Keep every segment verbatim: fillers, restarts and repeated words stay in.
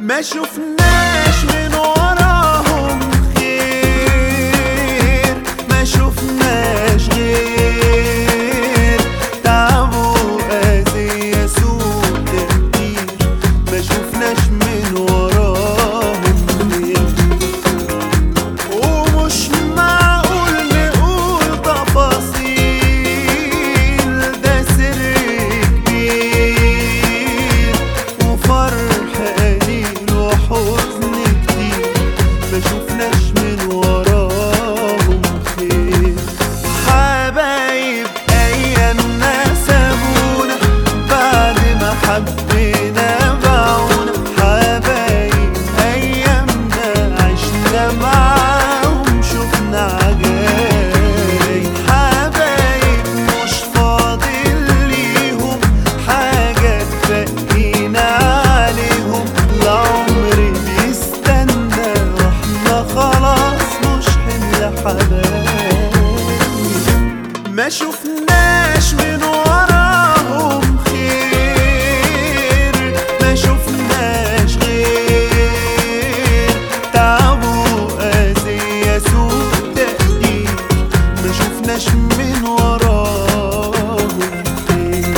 ما شفناش من وراهم خير، ما شفناش غير تعب وأذية سوء تقدير، ما شفناش من وراهم خير. ومش معقول نقول تفاصيل، ده سر كبير وفرح قليل وحزن كتير، ما شفناش من وراهم خير. حبايب أيامنا سابونا بعد ما حبينا باعونا، حبايب أيامنا عشنا معاهم شفنا عجايب، حبايب مش فاضل ليهم حاجة تبقينا عليهم، العمر بيستنى واحنا خلاص مش حمل حبايب. ما شفناش من وراهم خير، ما شفناش غير تعب وأذية سوء تقدير، ما شفناش من وراهم خير.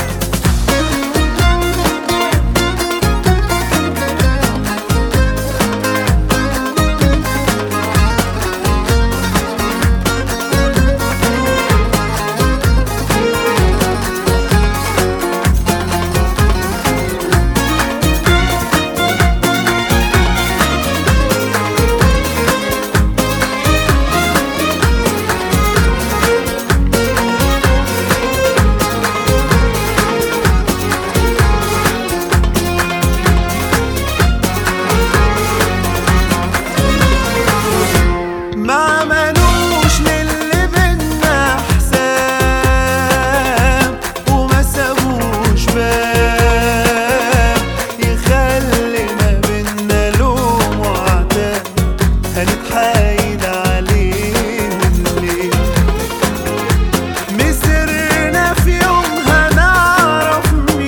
ما عملوش للي بينا حساب، وما سابوش باب يخلي ما بينا لوم وعتاب، هنتحايل عليهم ليه؟ مسرنا في يوم هنعرف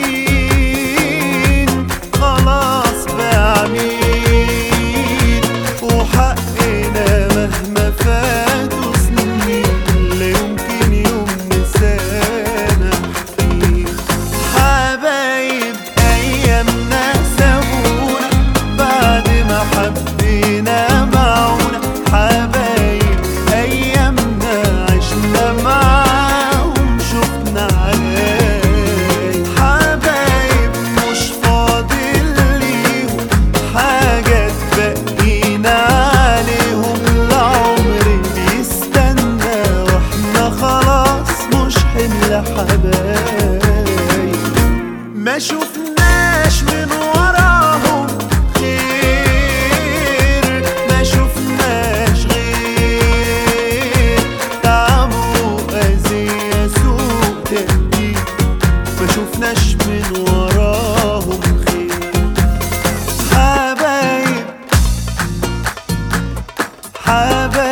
مين خلاص باع مين، وحقنا مهما فاتوا سنين لا يمكن يوم نسامح فيه. حبايب أيامنا سابونا بعد ما حبينا باعونا، حبايب أيامنا عشنا معاهم شفنا عجايب، حبايب مش فاضل ليهم حاجة تبقينا عليهم، العمر بيستنى واحنا خلاص مش حمل حبايب. ما شفناش من وراهم خير، ما شفناش غير تعب وأذية سوء تقدير، ما شفناش من وراهم خير. حبايب حبايب